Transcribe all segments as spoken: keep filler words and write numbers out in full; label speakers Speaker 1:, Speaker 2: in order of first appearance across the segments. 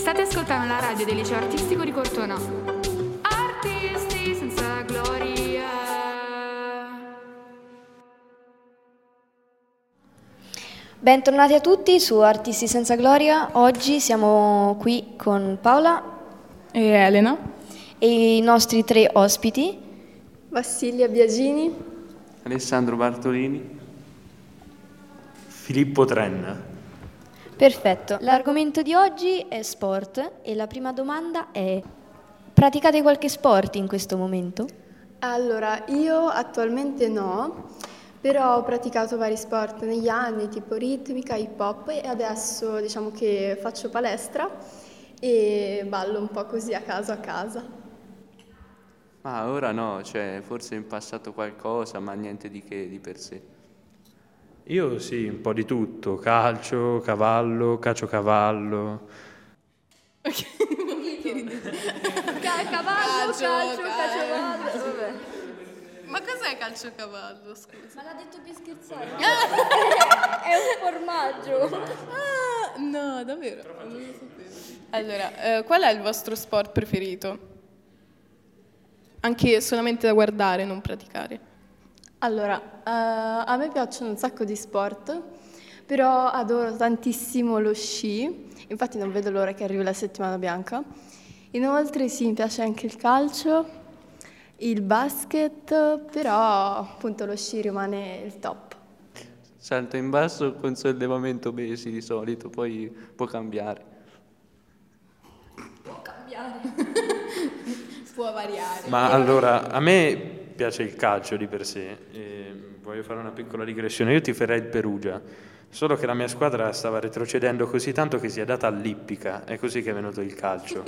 Speaker 1: State ascoltando la radio del liceo artistico di Cortona. Artisti senza gloria.
Speaker 2: Bentornati a tutti su Artisti senza gloria. Oggi siamo qui con Paola
Speaker 3: e Elena
Speaker 2: e i nostri tre ospiti:
Speaker 4: Vassilia Biagini,
Speaker 5: Alessandro Bartolini,
Speaker 6: Filippo Trenna.
Speaker 2: Perfetto. L'argomento di oggi è sport e la prima domanda è: praticate qualche sport in questo momento?
Speaker 4: Allora, io attualmente no, però ho praticato vari sport negli anni, tipo ritmica, hip hop, e adesso diciamo che faccio palestra e ballo un po' così a caso a casa.
Speaker 5: Ma ora no, cioè forse in passato qualcosa, ma niente di che di per sé.
Speaker 6: Io sì, un po' di tutto: calcio, cavallo, caciocavallo.
Speaker 3: Ok.
Speaker 2: Ca- cavallo, calcio, calcio, caciocavallo. Vabbè.
Speaker 3: Ma cos'è calciocavallo, scusa?
Speaker 2: Ma l'ha detto per scherzare. È un formaggio.
Speaker 3: Ah, no, davvero? Non lo sapevo. Allora, eh, qual è il vostro sport preferito? Anche solamente da guardare, non praticare.
Speaker 4: Allora, uh, a me piacciono un sacco di sport, però adoro tantissimo lo sci, infatti non vedo l'ora che arrivi la settimana bianca. Inoltre sì, mi piace anche il calcio, il basket, però appunto lo sci rimane il top.
Speaker 5: Salto in basso con sollevamento pesi di solito, poi può cambiare.
Speaker 2: Può cambiare.
Speaker 3: Può variare.
Speaker 6: Ma allora, a me piace il calcio di per sé, e voglio fare una piccola digressione. Io tiferei il Perugia, solo che la mia squadra stava retrocedendo così tanto che si è data all'ippica, è così che è venuto il calcio.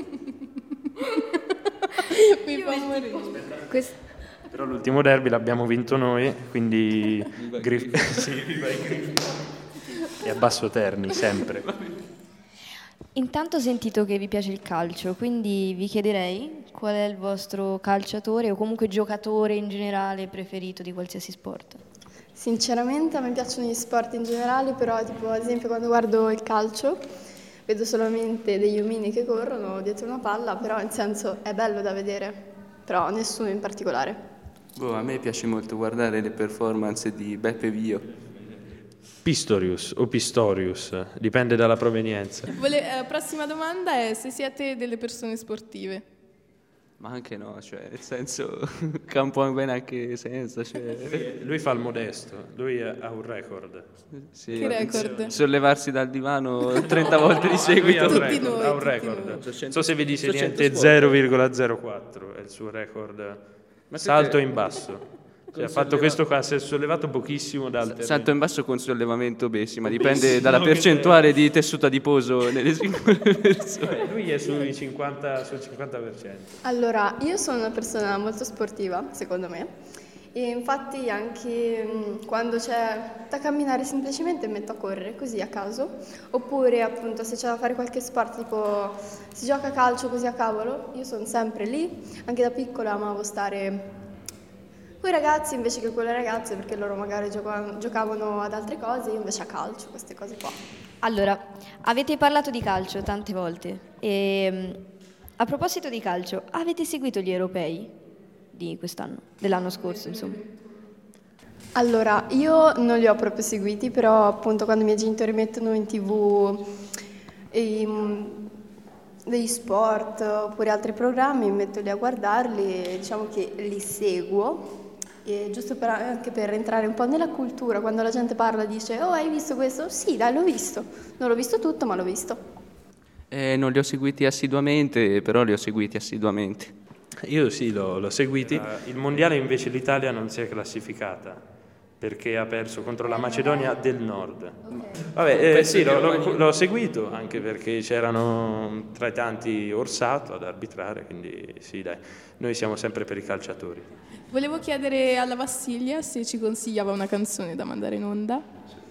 Speaker 3: Mi fa morire.
Speaker 2: Questo...
Speaker 6: Però l'ultimo derby l'abbiamo vinto noi, quindi Grif- sì, viva i Griffin. E a Basso Terni, sempre.
Speaker 2: Intanto ho sentito che vi piace il calcio, quindi vi chiederei qual è il vostro calciatore o comunque giocatore in generale preferito di qualsiasi sport.
Speaker 4: Sinceramente a me piacciono gli sport in generale, però tipo ad esempio quando guardo il calcio vedo solamente degli omini che corrono dietro una palla, però nel senso è bello da vedere, però nessuno in particolare.
Speaker 5: Boh, a me piace molto guardare le performance di Beppe Vio.
Speaker 6: Pistorius o Pistorius, dipende dalla provenienza.
Speaker 3: Vole- eh, prossima domanda è se siete delle persone sportive.
Speaker 5: Ma anche no, cioè, nel senso, campo bene anche senza. Cioè.
Speaker 6: Lui fa il modesto, lui ha un record.
Speaker 5: Sì,
Speaker 3: Che record?
Speaker 5: Sollevarsi dal divano trenta volte di seguito.
Speaker 6: Lui ha un
Speaker 3: Tutti
Speaker 6: record,
Speaker 3: noi,
Speaker 6: ha un
Speaker 3: tutti
Speaker 6: record.
Speaker 3: noi.
Speaker 6: Non so se vi dice
Speaker 5: Sono
Speaker 6: niente,
Speaker 5: cento
Speaker 6: zero virgola zero quattro è il suo record.
Speaker 5: Ma
Speaker 6: Salto
Speaker 5: siete-
Speaker 6: in basso. Cioè, ha fatto questo qua, si è sollevato pochissimo da alterne.
Speaker 5: Salto in basso con sollevamento pesi, ma dipende dalla percentuale di tessuto adiposo nelle singole persone.
Speaker 6: Eh, Lui è sui cinquanta, sul cinquanta per cento.
Speaker 4: Allora, io sono una persona molto sportiva, secondo me, e infatti anche mh, quando c'è da camminare semplicemente mi metto a correre così a caso, oppure appunto se c'è da fare qualche sport, tipo si gioca a calcio così a cavolo, io sono sempre lì. Anche da piccola amavo stare con i ragazzi invece che con le ragazze, perché loro magari giocavano, giocavano ad altre cose, io invece a calcio, queste cose qua.
Speaker 2: Allora, avete parlato di calcio tante volte e a proposito di calcio, avete seguito gli europei di quest'anno, dell'anno scorso insomma?
Speaker 4: Allora, io non li ho proprio seguiti, però appunto quando i miei genitori mettono in tv i, degli sport oppure altri programmi, mi metto lì a guardarli e diciamo che li seguo. E giusto per, anche per entrare un po' nella cultura, quando la gente parla dice "Oh, hai visto questo?" Sì, dai, l'ho visto. Non l'ho visto tutto, ma l'ho visto.
Speaker 5: Eh, non li ho seguiti assiduamente, però li ho seguiti assiduamente.
Speaker 6: Io sì, l'ho, l'ho seguiti. Uh, il mondiale invece l'Italia non si è classificata perché ha perso contro la Macedonia del Nord. Okay. Vabbè, eh, sì, l'ho, l'ho, l'ho seguito anche perché c'erano tra i tanti Orsato ad arbitrare, quindi sì, dai, noi siamo sempre per i calciatori.
Speaker 3: Volevo chiedere alla Vassilia se ci consigliava una canzone da mandare in onda.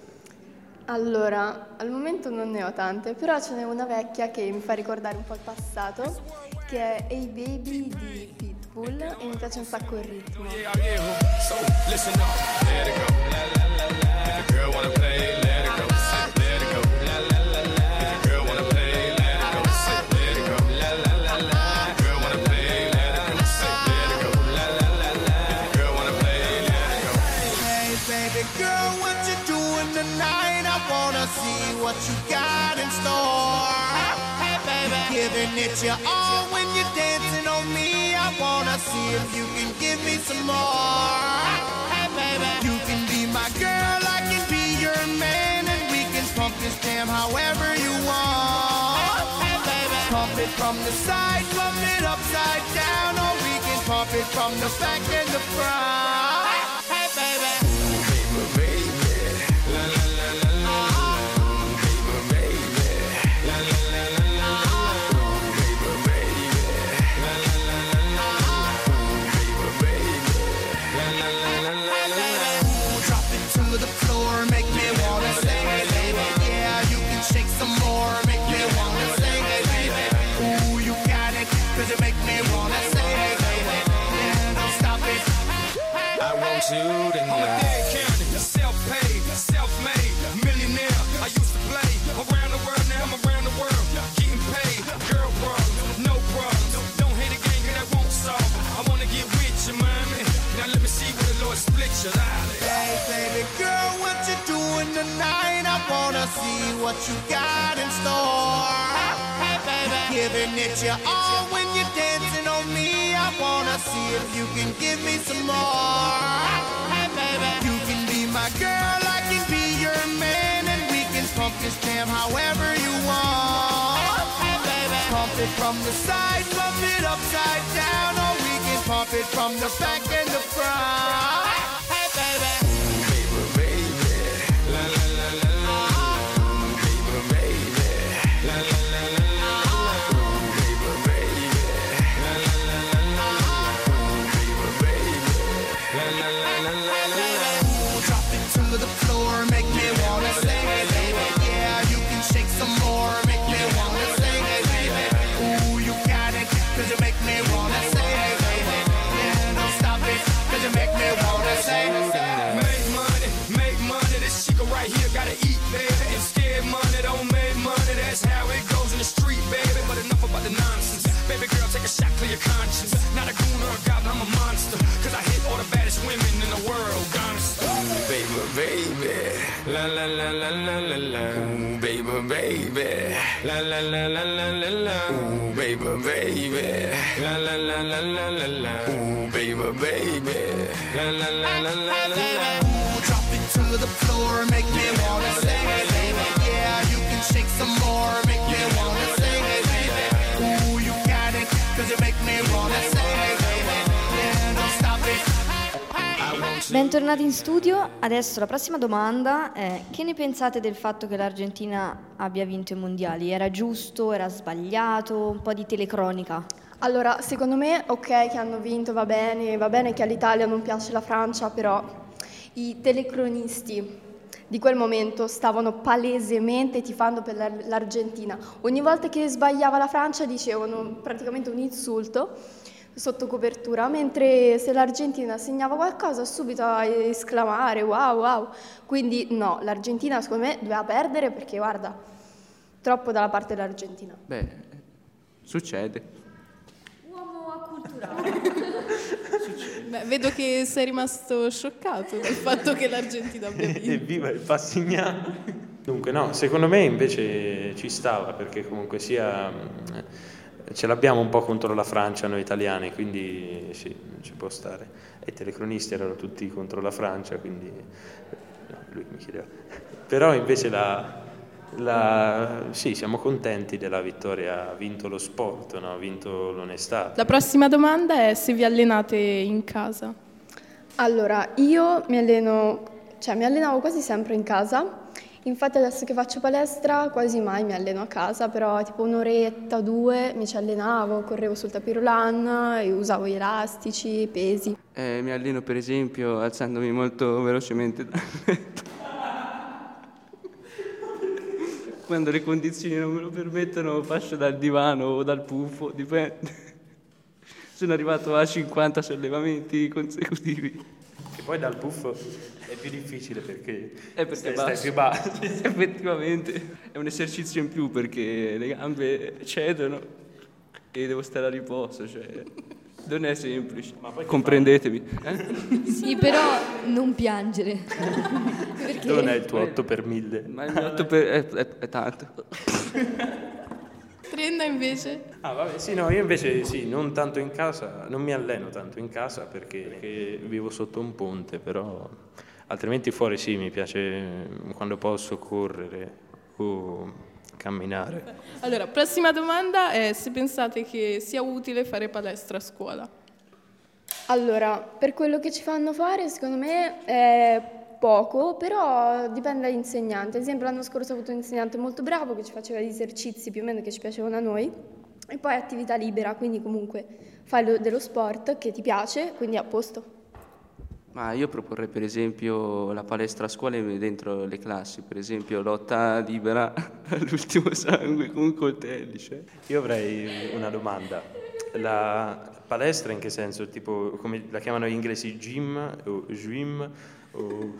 Speaker 4: Allora, al momento non ne ho tante, però ce n'è una vecchia che mi fa ricordare un po' il passato, che è Hey Baby di Pitbull, e mi piace un sacco il ritmo.
Speaker 7: Giving it your all when you're dancing on me. I wanna see if you can give me some more. Hey baby, you can be my girl, I can be your man, and we can pump this jam however you want. Hey baby, pump it from the side, pump it upside down, or we can pump it from the back and the front. Hey baby, baby, baby, la la la la la, baby, baby, la la la la la, baby, baby, la la la la la, baby, baby, la la la la la. Drop it to the floor, make me wanna sing it, baby. Yeah, you can shake some more, make me wanna sing it, baby. Ooh, you got it, 'cause it make me wanna sing it, baby. Yeah, don't stop it. I want you to know. I'm a dead county, self-paid, self-made, millionaire. I used to play around the world, now I'm around the world, getting paid. Girl problems, no problems. Don't hate a gang that won't solve. I wanna get with you, mommy. Now let me see where the Lord split you out. Hey, baby girl, what you doing tonight? I wanna see what you got in store. Hey, baby, giving it your all when you're dancing on me. I wanna see if you can give me some more. Hey, baby, you can be my girl, I can be your man, and we can pump this jam however you want. Hey, baby, pump it from the side, pump it upside down, or we can pump it from the back and the front. Hey, baby, baby, baby, la la la la la, baby, baby, la la la la la, baby, baby, la la la la la, baby, baby, la la la la la. Drop it to the floor, make me wanna sing it, baby. Yeah, you can shake some more, make me wanna sing it, baby. Ooh, you got it, 'cause it make me wanna sing it, baby. Yeah, don't stop it, 'cause it make me wanna sing it. Make money, make money, this chica right here gotta eat, baby. And scared money don't make money, that's how it goes in the street, baby. But enough about the nonsense. Baby girl, take a shot, clear your conscience. Not a goon or a goblin, I'm a monster. 'Cause I hit all the baddest women in the world, honest. Ooh, baby, baby, la la la la la la la. Ooh, baby, baby, la la la la la la la. Ooh, baby, baby, la la la la la la la. Ooh, baby, baby, la la la la la la la. Ooh, drop it to the floor, make me wanna sing it, baby. Yeah, you can shake some more, make me wanna sing it, baby. Ooh, you got it, 'cause it make me wanna sing it, baby. Yeah, don't stop it.
Speaker 2: Bentornati in studio. Adesso la prossima domanda è: che ne pensate del fatto che l'Argentina abbia vinto i mondiali? Era giusto? Era sbagliato? Un po' di telecronica.
Speaker 4: Allora, secondo me, ok che hanno vinto, va bene, va bene che all'Italia non piace la Francia, però i telecronisti di quel momento stavano palesemente tifando per l'Ar- l'Argentina. Ogni volta che sbagliava la Francia dicevano praticamente un insulto sotto copertura, mentre se l'Argentina segnava qualcosa subito a esclamare wow wow. Quindi no, l'Argentina secondo me doveva perdere, perché guarda, troppo dalla parte dell'Argentina.
Speaker 5: Beh, succede.
Speaker 2: Uomo acculturato.
Speaker 3: Beh, vedo che sei rimasto scioccato dal fatto che l'Argentina abbia vinto.
Speaker 6: Evviva il Passignano! Dunque no, secondo me invece ci stava, perché comunque sia... ce l'abbiamo un po' contro la Francia noi italiani, quindi sì, ci può stare. E i telecronisti erano tutti contro la Francia, quindi no, lui mi chiedeva. Però invece la, la sì, siamo contenti della vittoria, ha vinto lo sport, no? Ha vinto l'onestà.
Speaker 3: La prossima domanda è se vi allenate in casa.
Speaker 4: Allora, io mi alleno, cioè mi allenavo quasi sempre in casa. Infatti adesso che faccio palestra quasi mai mi alleno a casa, però tipo un'oretta, due mi ci allenavo, correvo sul tapirulan e usavo gli elastici, i pesi.
Speaker 5: Eh, mi alleno per esempio alzandomi molto velocemente dal letto. Quando le condizioni non me lo permettono faccio dal divano o dal puffo, dipende. Sono arrivato a cinquanta sollevamenti consecutivi.
Speaker 6: Che poi dal puffo è più difficile perché,
Speaker 5: è perché
Speaker 6: stai,
Speaker 5: stai
Speaker 6: più basso.
Speaker 5: Effettivamente è un esercizio in più, perché le gambe cedono e devo stare a riposo, cioè non è semplice, ma poi comprendetemi. Eh?
Speaker 2: Sì, però non piangere. Perché?
Speaker 6: Non è il tuo otto per mille.
Speaker 5: Ma il mio otto per... è, è, è tanto.
Speaker 3: Trenna invece?
Speaker 6: Ah, vabbè, sì, no, io invece sì, non tanto in casa, non mi alleno tanto in casa perché, perché vivo sotto un ponte, però altrimenti fuori sì, mi piace quando posso correre o camminare.
Speaker 3: Allora, prossima domanda è se pensate che sia utile fare palestra a scuola.
Speaker 4: Allora, per quello che ci fanno fare, secondo me è poco, però dipende dall'insegnante. Ad esempio l'anno scorso ho avuto un insegnante molto bravo che ci faceva gli esercizi più o meno che ci piacevano a noi, e poi attività libera, quindi comunque fai lo- dello sport che ti piace, quindi a posto.
Speaker 5: Ma io proporrei per esempio la palestra a scuola e dentro le classi, per esempio lotta libera all'ultimo sangue con coltelli. Cioè.
Speaker 6: Io avrei una domanda. La palestra in che senso? Tipo, come la chiamano gli inglesi, gym o gym o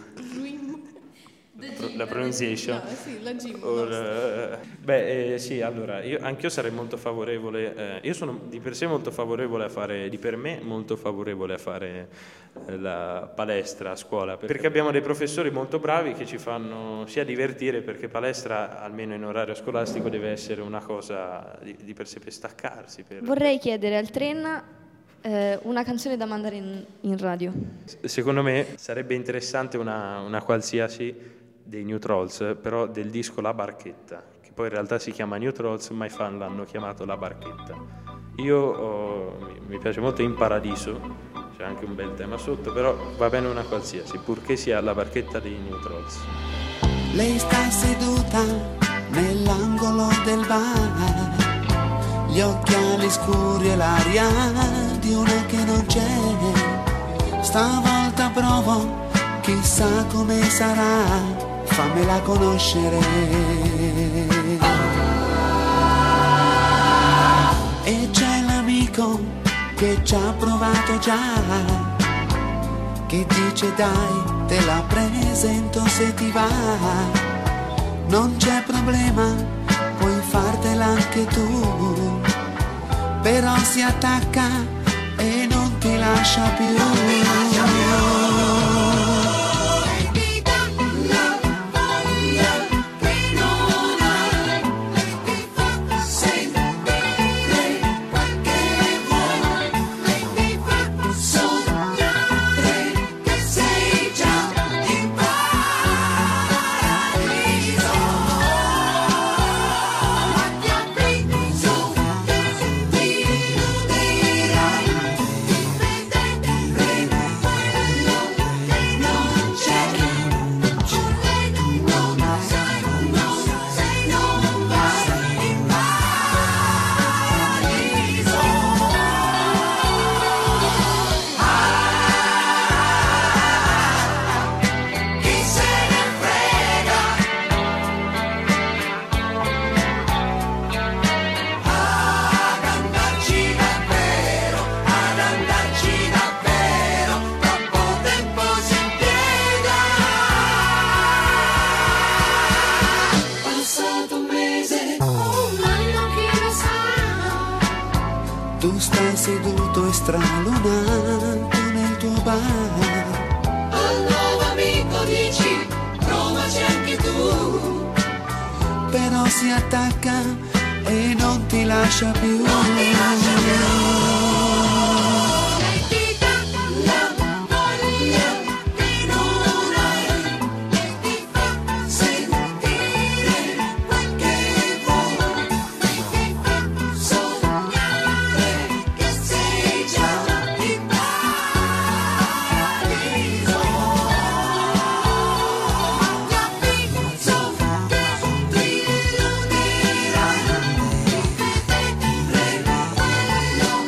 Speaker 6: la pronunciation?
Speaker 3: No, sì, la gym.
Speaker 6: Or,
Speaker 3: basta.
Speaker 6: eh, beh, eh, sì, allora, io, anch'io sarei molto favorevole, eh, io sono di per sé molto favorevole a fare, di per me molto favorevole a fare eh, la palestra a scuola, perché abbiamo dei professori molto bravi che ci fanno sia divertire, perché palestra, almeno in orario scolastico, deve essere una cosa di, di per sé per staccarsi. Per...
Speaker 2: Vorrei chiedere al Trenna eh, una canzone da mandare in, in radio.
Speaker 6: Secondo me sarebbe interessante una, una qualsiasi dei New Trolls, però del disco La Barchetta, che poi in realtà si chiama New Trolls, ma i fan l'hanno chiamato La Barchetta. Io ho, mi, mi piace molto In Paradiso, c'è anche un bel tema sotto, però va bene una qualsiasi, purché sia La Barchetta dei New Trolls.
Speaker 7: Lei sta seduta nell'angolo del bar, gli occhiali scuri e l'aria di una che non c'è. Stavolta provo, chissà come sarà, fammela conoscere. E c'è l'amico che ci ha provato già, che dice dai, te la presento se ti va. Non c'è problema, puoi fartela anche tu, però si attacca e non ti lascia più. Non ti lascia più. Tu stai seduto e stralunato nel tuo bar.
Speaker 8: Al nuovo amico dici, provaci anche tu.
Speaker 7: Però si attacca e non ti lascia più.
Speaker 8: Non ti lascia più. Lei ti dà la voglia che non hai e ti fa sentire quel che vuoi. E ti fa sognare che sei già in paradiso. Ti avviso che ti illuderai. Vedere quello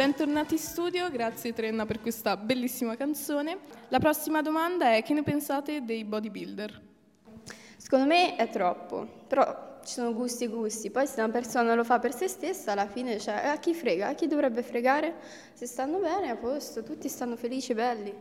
Speaker 3: bentornati in studio, grazie Trenna per questa bellissima canzone. La prossima domanda è: che ne pensate dei bodybuilder?
Speaker 4: Secondo me è troppo, però ci sono gusti e gusti. Poi se una persona lo fa per se stessa, alla fine, cioè, a chi frega? A chi dovrebbe fregare? Se stanno bene, a posto, tutti stanno felici, belli.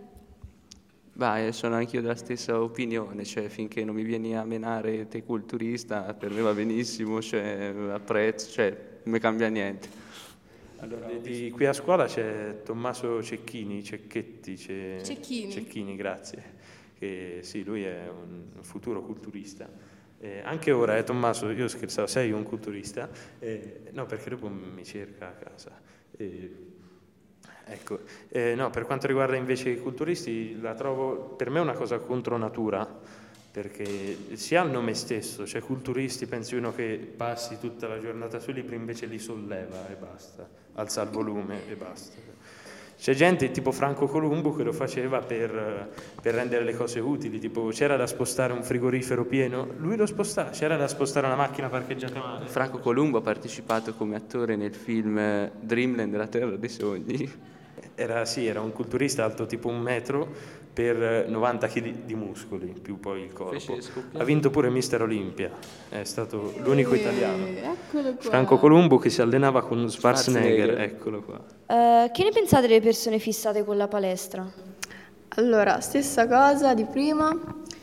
Speaker 5: Beh, sono anch'io della stessa opinione, cioè finché non mi vieni a menare te culturista, per me va benissimo, cioè apprezzo, cioè non mi cambia niente.
Speaker 6: Allora, di, di qui a scuola c'è Tommaso Cecchini, Cecchetti, c'è,
Speaker 3: Cecchini.
Speaker 6: Cecchini, grazie, che sì, lui è un futuro culturista. Eh, anche ora, eh, Tommaso, io scherzavo, sei un culturista? Eh, no, perché dopo mi cerca a casa. Eh, ecco, eh, no, per quanto riguarda invece i culturisti, la trovo per me una cosa contro natura, perché si ha il nome stesso, cioè culturisti, pensi uno che passi tutta la giornata sui libri, invece li solleva e basta, alza il volume e basta. C'è gente tipo Franco Columbo che lo faceva per, per rendere le cose utili, tipo c'era da spostare un frigorifero pieno, lui lo spostava, c'era da spostare una macchina parcheggiata male.
Speaker 5: Franco Columbo ha partecipato come attore nel film Dreamland, la terra dei sogni.
Speaker 6: Era, sì, era un culturista alto tipo un metro per novanta chili di muscoli, più poi il corpo. Ha vinto pure mister Olympia, è stato l'unico italiano.
Speaker 3: Eccolo qua.
Speaker 6: Franco Columbo che si allenava con Schwarzenegger,
Speaker 5: Schwarzenegger.
Speaker 6: eccolo qua.
Speaker 2: Eh, che ne pensate delle persone fissate con la palestra?
Speaker 4: Allora, stessa cosa di prima,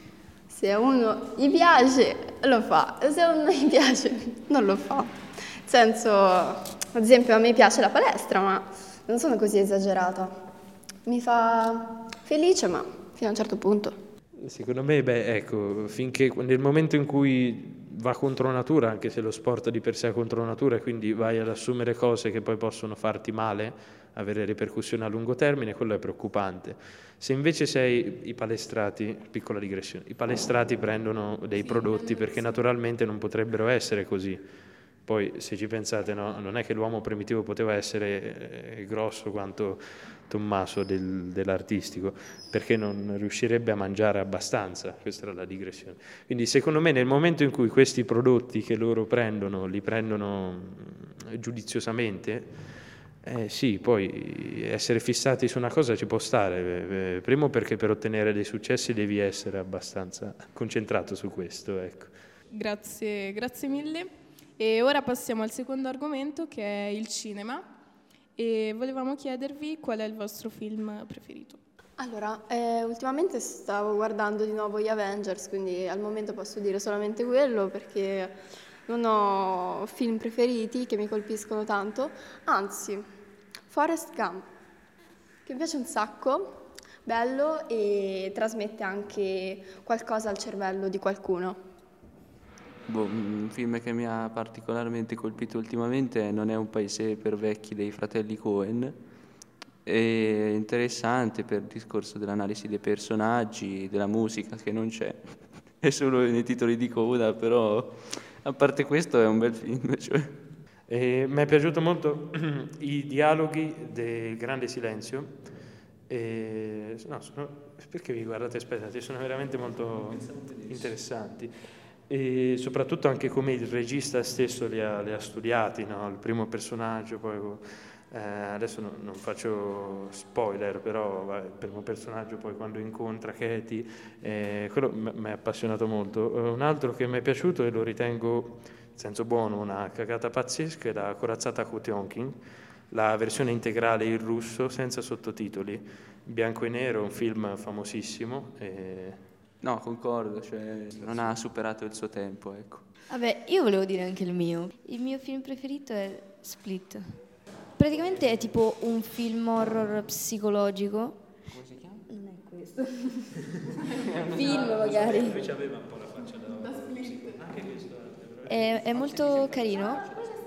Speaker 4: se a uno gli piace lo fa, se a uno non gli piace non lo fa. Nel senso, ad esempio a me piace la palestra, ma non sono così esagerata. Mi fa felice, ma fino a un certo punto.
Speaker 6: Secondo me, beh, ecco, finché nel momento in cui va contro natura, anche se lo sport di per sé è contro natura, e quindi vai ad assumere cose che poi possono farti male, avere ripercussioni a lungo termine, quello è preoccupante. Se invece sei i palestrati, piccola digressione, i palestrati prendono dei prodotti perché naturalmente non potrebbero essere così. Poi se ci pensate, no, non è che l'uomo primitivo poteva essere eh, grosso quanto Tommaso del, dell'artistico, perché non riuscirebbe a mangiare abbastanza, questa era la digressione. Quindi secondo me nel momento in cui questi prodotti che loro prendono, li prendono mh, giudiziosamente, eh, sì, poi essere fissati su una cosa ci può stare, eh, primo perché per ottenere dei successi devi essere abbastanza concentrato su questo, ecco.
Speaker 3: Grazie, grazie mille. E ora passiamo al secondo argomento, che è il cinema, e volevamo chiedervi qual è il vostro film preferito.
Speaker 4: Allora, eh, ultimamente stavo guardando di nuovo gli Avengers, quindi al momento posso dire solamente quello perché non ho film preferiti che mi colpiscono tanto, anzi, Forrest Gump, che mi piace un sacco, bello e trasmette anche qualcosa al cervello di qualcuno.
Speaker 5: Boh, un film che mi ha particolarmente colpito ultimamente è Non è un paese per vecchi dei fratelli Coen. È interessante per il discorso dell'analisi dei personaggi, della musica che non c'è, è solo nei titoli di coda, però a parte questo è un bel film. Cioè.
Speaker 6: E mi è piaciuto molto i dialoghi del Grande Silenzio. E, no, sono, perché vi guardate? Aspettate, sono veramente molto interessanti. E soprattutto anche come il regista stesso li ha, li ha studiati, no? Il primo personaggio, poi eh, adesso no, non faccio spoiler, però va, il primo personaggio poi quando incontra Katie, eh, quello mi ha appassionato molto. Un altro che mi è piaciuto e lo ritengo in senso buono una cagata pazzesca è la Corazzata Potionkin, la versione integrale in russo senza sottotitoli, bianco e nero, un film famosissimo. E
Speaker 5: no, concordo, cioè non ha superato il suo tempo, ecco.
Speaker 2: Vabbè, io volevo dire anche il mio. Il mio film preferito è Split. Praticamente è tipo un film horror psicologico.
Speaker 5: Come si chiama?
Speaker 2: Non è questo. Film magari.
Speaker 6: Invece aveva un po' la faccia da Split. Anche questo
Speaker 2: È, è molto carino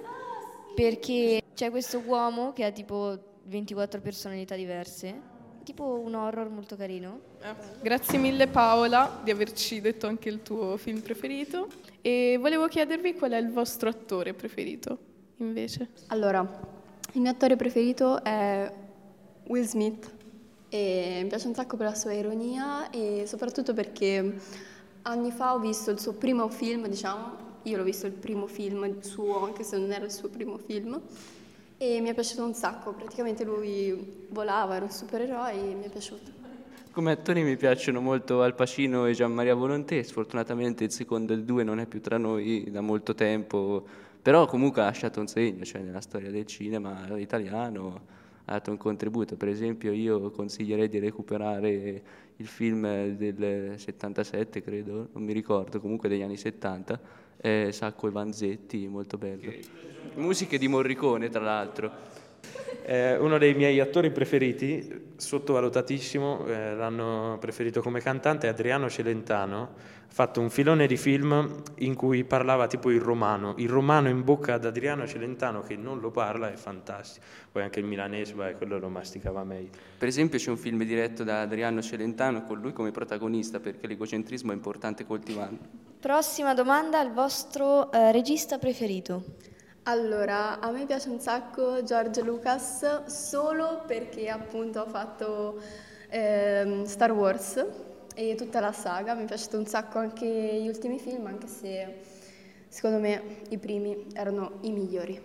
Speaker 2: perché c'è questo uomo che ha tipo ventiquattro personalità diverse. Tipo un horror molto carino.
Speaker 3: Eh, grazie mille Paola di averci detto anche il tuo film preferito. E volevo chiedervi qual è il vostro attore preferito, invece.
Speaker 4: Allora, il mio attore preferito è Will Smith e mi piace un sacco per la sua ironia e soprattutto perché anni fa ho visto il suo primo film, diciamo, io l'ho visto il primo film suo, anche se non era il suo primo film, e mi è piaciuto un sacco, praticamente lui volava, era un supereroe e mi è piaciuto.
Speaker 5: Come attori mi piacciono molto Al Pacino e Gian Maria Volonté, sfortunatamente il secondo e il due non è più tra noi da molto tempo, però comunque ha lasciato un segno, cioè nella storia del cinema italiano ha dato un contributo. Per esempio io consiglierei di recuperare il film del settantasette, credo, non mi ricordo, comunque degli anni settanta, eh, Sacco e Vanzetti, molto bello. Musiche di Morricone, tra l'altro.
Speaker 6: Eh, uno dei miei attori preferiti, sottovalutatissimo, eh, l'hanno preferito come cantante, è Adriano Celentano. Ha fatto un filone di film in cui parlava tipo il romano, il romano in bocca ad Adriano Celentano che non lo parla, è fantastico. Poi anche il milanese, beh, quello lo masticava meglio.
Speaker 5: Per esempio c'è un film diretto da Adriano Celentano con lui come protagonista, perché l'egocentrismo è importante coltivarlo.
Speaker 2: Prossima domanda, il vostro eh, regista preferito?
Speaker 4: Allora, a me piace un sacco George Lucas solo perché appunto ha fatto ehm, Star Wars e tutta la saga, mi è piaciuto un sacco anche gli ultimi film, anche se secondo me i primi erano i migliori.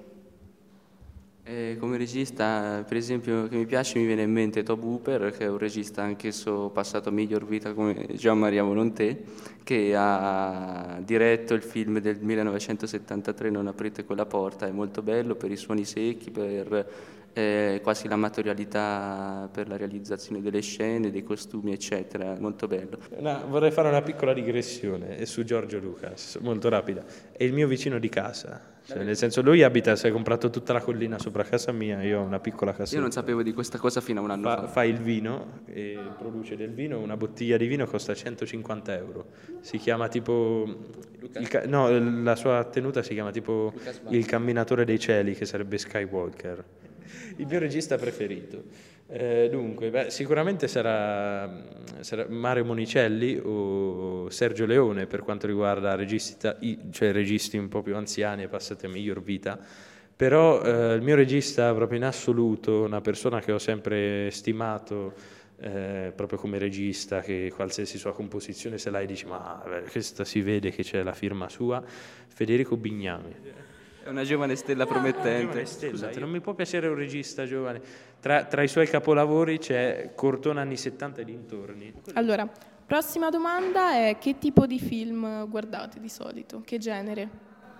Speaker 5: Eh, come regista, per esempio, che mi piace, mi viene in mente Tobe Hooper, che è un regista anch'esso passato a miglior vita come Gian Maria Volonté, che ha diretto il film del millenovecentosettantatré Non aprite quella porta, è molto bello per i suoni secchi, per eh, quasi l'amatorialità per la realizzazione delle scene, dei costumi, eccetera, molto bello.
Speaker 6: No, vorrei fare una piccola digressione su Giorgio Lucas, molto rapida. È il mio vicino di casa. Cioè, nel senso, lui abita, si è comprato tutta la collina sopra casa mia, io ho una piccola casetta.
Speaker 5: Io non sapevo di questa cosa fino a un anno
Speaker 6: fa.
Speaker 5: fa.
Speaker 6: Fa il vino e produce del vino, una bottiglia di vino costa centocinquanta euro. Si chiama tipo... Il, no, la sua tenuta si chiama tipo Il camminatore dei cieli, che sarebbe Skywalker. Il mio regista preferito. Eh, dunque, beh, sicuramente sarà, sarà Mario Monicelli o Sergio Leone per quanto riguarda registi, cioè registi un po' più anziani e passati a miglior vita, però eh, il mio regista proprio in assoluto, una persona che ho sempre stimato eh, proprio come regista, che qualsiasi sua composizione se l'hai dici ma beh, questa si vede che c'è la firma sua, Federico Bignami.
Speaker 5: È una giovane stella promettente.
Speaker 6: Una giovane stella. Scusate, non mi può piacere un regista giovane. Tra, tra i suoi capolavori c'è Cortona anni settanta e dintorni.
Speaker 3: Allora, prossima domanda è: che tipo di film guardate di solito? Che genere?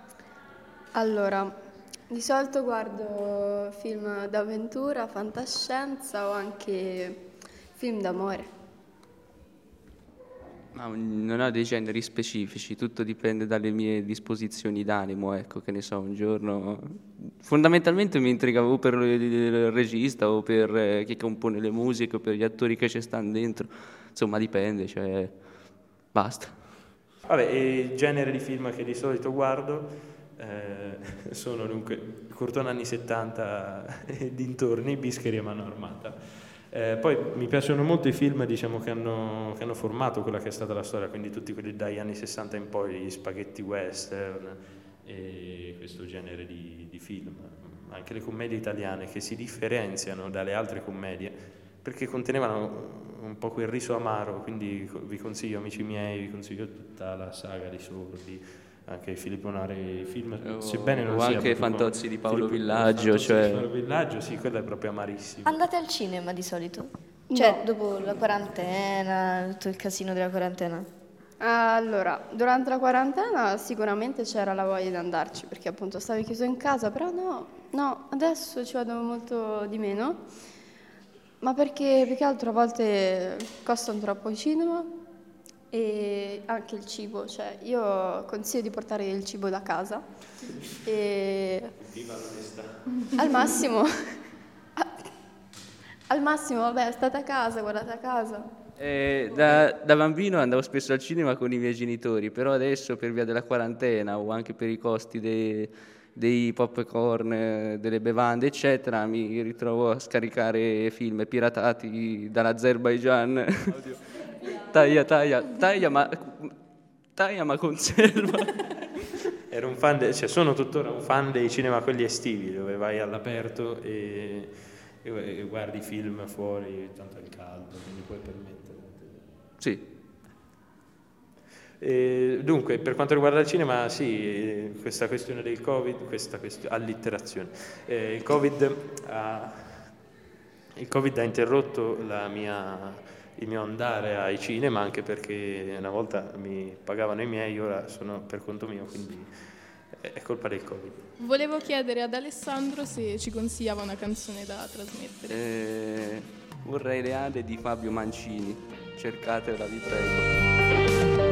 Speaker 4: Allora, di solito guardo film d'avventura, fantascienza o anche film d'amore.
Speaker 5: Ma non ho dei generi specifici, tutto dipende dalle mie disposizioni d'animo, ecco, che ne so, un giorno... Fondamentalmente mi intriga o per il regista o per eh, chi compone le musiche o per gli attori che ci stanno dentro, insomma dipende, cioè basta.
Speaker 6: Vabbè, e il genere di film che di solito guardo eh, sono dunque Cortona anni settanta e dintorni, Bischeri e Mano Armata. Eh, poi mi piacciono molto i film, diciamo, che hanno, che hanno formato quella che è stata la storia, quindi tutti quelli dagli anni sessanta in poi, gli spaghetti western e questo genere di, di film, anche le commedie italiane che si differenziano dalle altre commedie perché contenevano un po' quel riso amaro, quindi vi consiglio Amici miei, vi consiglio tutta la saga di Sordi, anche Filippo Nari, film,
Speaker 5: o,
Speaker 6: sebbene non
Speaker 5: o
Speaker 6: sia
Speaker 5: anche Fantozzi di Paolo
Speaker 6: Filippo,
Speaker 5: Villaggio,
Speaker 6: Fantozzi
Speaker 5: cioè...
Speaker 6: di Paolo Villaggio, sì, quello è proprio amarissimo.
Speaker 2: Andate al cinema di solito? Cioè,
Speaker 4: No.
Speaker 2: dopo la quarantena, tutto il casino della quarantena?
Speaker 4: Allora, durante la quarantena sicuramente c'era la voglia di andarci perché appunto stavi chiuso in casa, però no, no, adesso ci vado molto di meno, ma perché più che altro a volte costano troppo i cinema e anche il cibo, cioè io consiglio di portare il cibo da casa e al massimo, al massimo, vabbè, state a casa, guardate a casa.
Speaker 5: Eh, da, da bambino andavo spesso al cinema con i miei genitori, però adesso per via della quarantena o anche per i costi dei, dei popcorn, eh, delle bevande, eccetera, mi ritrovo a scaricare film piratati dall'Azerbaigian. taglia, taglia, taglia, ma, taglia, ma conserva.
Speaker 6: Ero un fan, de, cioè sono tuttora un fan dei cinema quelli estivi, dove vai all'aperto e, e, e guardi film fuori, tanto è caldo, quindi puoi permettere.
Speaker 5: Sì.
Speaker 6: E dunque, per quanto riguarda il cinema, sì, questa questione del Covid, questa questione, allitterazione, eh, il Covid ha, il Covid ha interrotto la mia, il mio andare ai cinema, anche perché una volta mi pagavano i miei, ora sono per conto mio, quindi è colpa del Covid.
Speaker 3: Volevo chiedere ad Alessandro se ci consigliava una canzone da trasmettere.
Speaker 5: Eh, vorrei Reale di Fabio Mancini, cercatela, vi prego.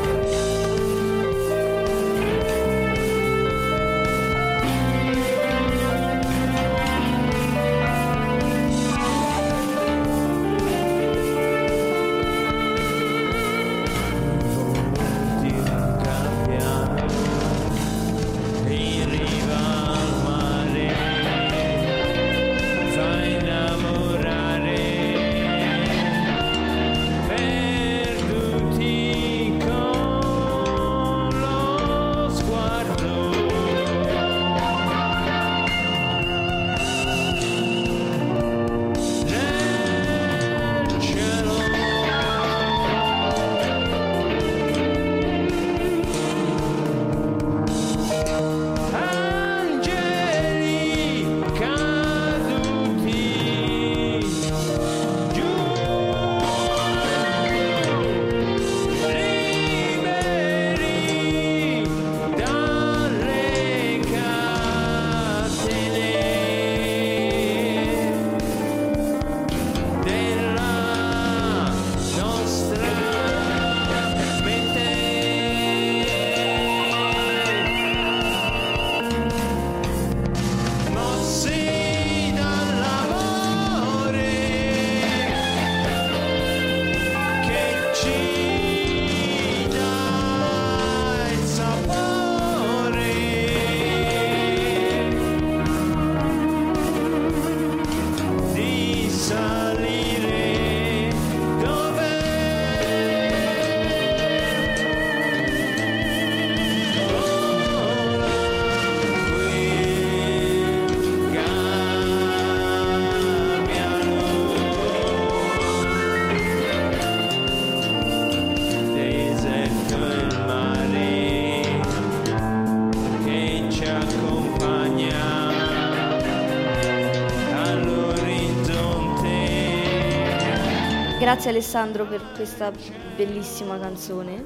Speaker 2: Grazie Alessandro per questa bellissima canzone.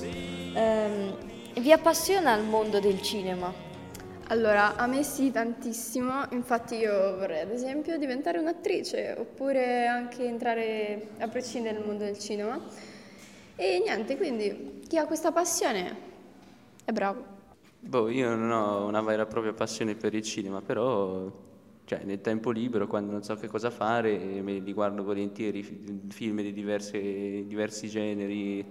Speaker 2: Ehm, vi appassiona il mondo del cinema?
Speaker 4: Allora, a me sì, tantissimo, infatti io vorrei ad esempio diventare un'attrice oppure anche entrare a prescindere nel mondo del cinema. E niente, quindi chi ha questa passione è bravo.
Speaker 5: Boh, io non ho una vera e propria passione per il cinema, però cioè, nel tempo libero, quando non so che cosa fare, me li guardo volentieri, fi- film di diverse, diversi generi.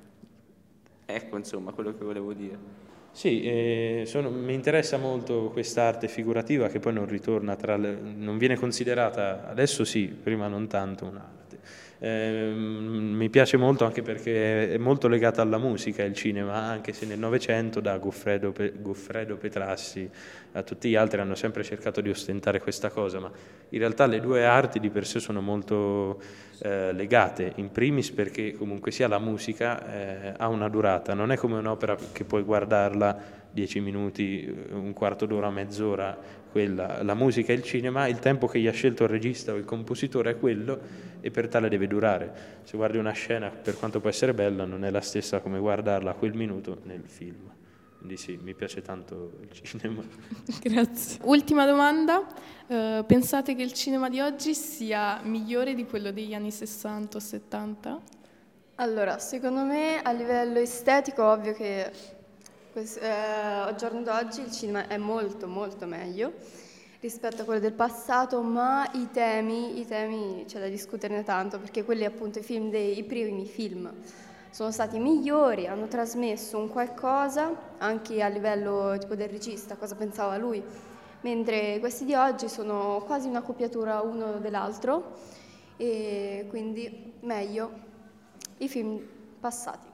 Speaker 5: Ecco, insomma, quello che volevo dire.
Speaker 6: Sì, eh, sono- mi interessa molto quest'arte figurativa che poi non ritorna tra le, non viene considerata, adesso sì, prima non tanto un'arte. Eh, mi piace molto anche perché è molto legata alla musica il cinema, anche se nel Novecento da Goffredo, Pe- Goffredo Petrassi a tutti gli altri hanno sempre cercato di ostentare questa cosa, ma in realtà le due arti di per sé sono molto eh, legate, in primis perché comunque sia la musica eh, ha una durata, non è come un'opera che puoi guardarla dieci minuti, un quarto d'ora, mezz'ora, quella, la musica e il cinema, il tempo che gli ha scelto il regista o il compositore è quello e per tale deve durare. Se guardi una scena, per quanto può essere bella, non è la stessa come guardarla a quel minuto nel film. Quindi sì, mi piace tanto il cinema.
Speaker 3: Grazie. Ultima domanda. Eh, pensate che il cinema di oggi sia migliore di quello degli anni sessanta o settanta?
Speaker 4: Allora, secondo me a livello estetico, ovvio che quest- eh, al giorno d'oggi il cinema è molto molto meglio rispetto a quello del passato, ma i temi, i temi c'è da discuterne tanto, perché quelli appunto i film dei i primi film sono stati migliori, hanno trasmesso un qualcosa anche a livello tipo del regista, cosa pensava lui, mentre questi di oggi sono quasi una copiatura uno dell'altro e quindi meglio i film passati.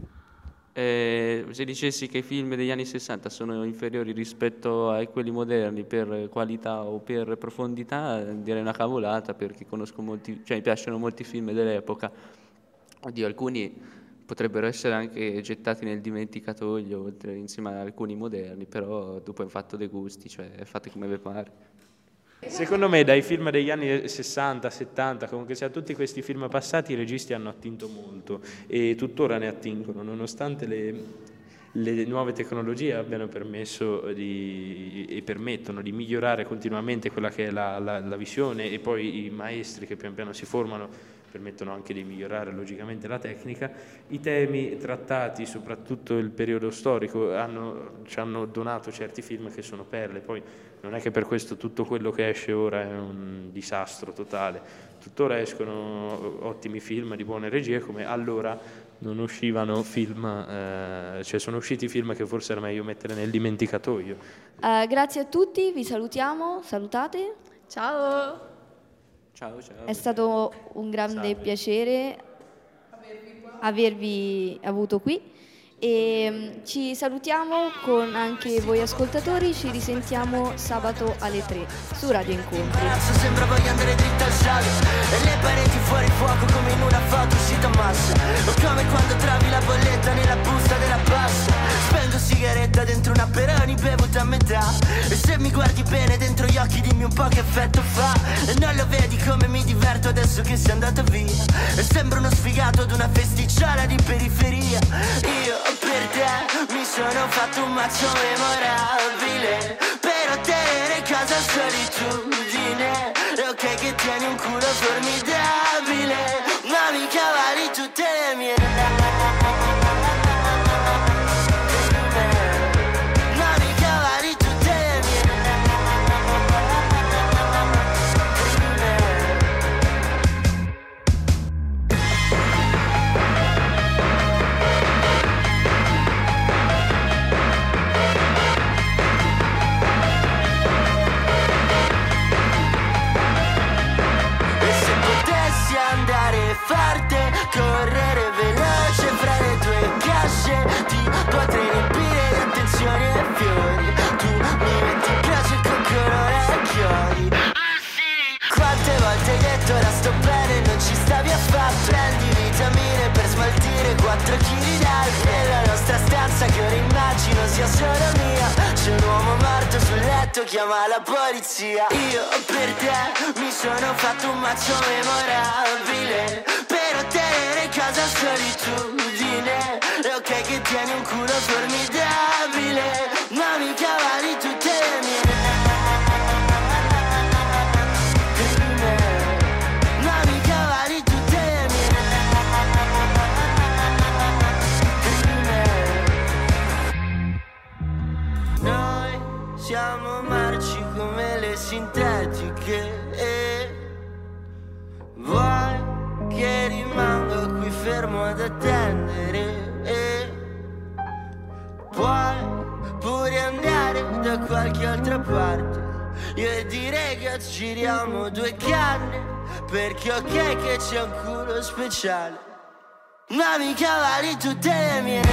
Speaker 5: Eh, se dicessi che i film degli anni sessanta sono inferiori rispetto a quelli moderni per qualità o per profondità, direi una cavolata, perché conosco molti, cioè mi piacciono molti film dell'epoca. Oddio, alcuni potrebbero essere anche gettati nel dimenticatoio oltre, insieme ad alcuni moderni, però dopo è fatto dei gusti, cioè fate come vi pare.
Speaker 6: Secondo me dai film degli anni sessanta, settanta, comunque sia tutti questi film passati, i registi hanno attinto molto e tuttora ne attingono, nonostante le, le nuove tecnologie abbiano permesso di, e permettono di migliorare continuamente quella che è la, la, la visione, e poi i maestri che pian piano si formano permettono anche di migliorare logicamente la tecnica. I temi trattati, soprattutto il periodo storico, hanno, ci hanno donato certi film che sono perle. Poi non è che per questo tutto quello che esce ora è un disastro totale, tuttora escono ottimi film di buone regie, come allora non uscivano film, eh, cioè sono usciti film che forse era meglio mettere nel dimenticatoio.
Speaker 2: Uh, grazie a tutti, vi salutiamo, salutate.
Speaker 4: Ciao!
Speaker 5: Ciao, ciao.
Speaker 2: È stato un grande
Speaker 6: Salve.
Speaker 2: piacere avervi avuto qui e mm, ci salutiamo con anche voi ascoltatori, ci risentiamo sabato alle tre su Radio Incontri.
Speaker 9: Sembra voglio andare dritto al sale e le pareti fuori fuoco come in una foto uscita a massa, o come quando trovi la bolletta nella busta della pasta. Spendo sigaretta dentro una Peroni bevuta a metà, e se mi guardi bene dentro gli occhi dimmi un po' che effetto fa. E non lo vedi come mi diverto adesso che sei andato via, e sembro uno sfigato ad una festicciala di periferia. Io per te mi sono fatto un mazzo memorabile, per ottenere casa solitudine. È ok che tieni un culo formidabile, ma mi cavalli tutte le mie. Forte, correre veloce fra le tue casce, ti potrei riempire di attenzioni e fiori. Tu mi metti in croce il coccolone e chiodi. Quante volte hai detto ora sto bene, non ci stavi affatto. Prendi vitamine per smaltire quattro chili d'alcol. Nella nostra stanza che ora immagino sia solo mia, c'è un uomo morto sul letto, chiama la polizia. Io per te mi sono fatto un mazzo memorabile, per ottenere casa solitudine. È ok che tieni un culo formidabile, ma mi cavalli tutte le mie. Ma mi cavalli tutte le mie. Noi siamo marci come le sintetiche e vuoi che rimango qui fermo ad attendere e puoi pure andare da qualche altra parte. Io e direi che giriamo due canne, perché ok che c'è un culo speciale, ma mi cavalli tutte le mie.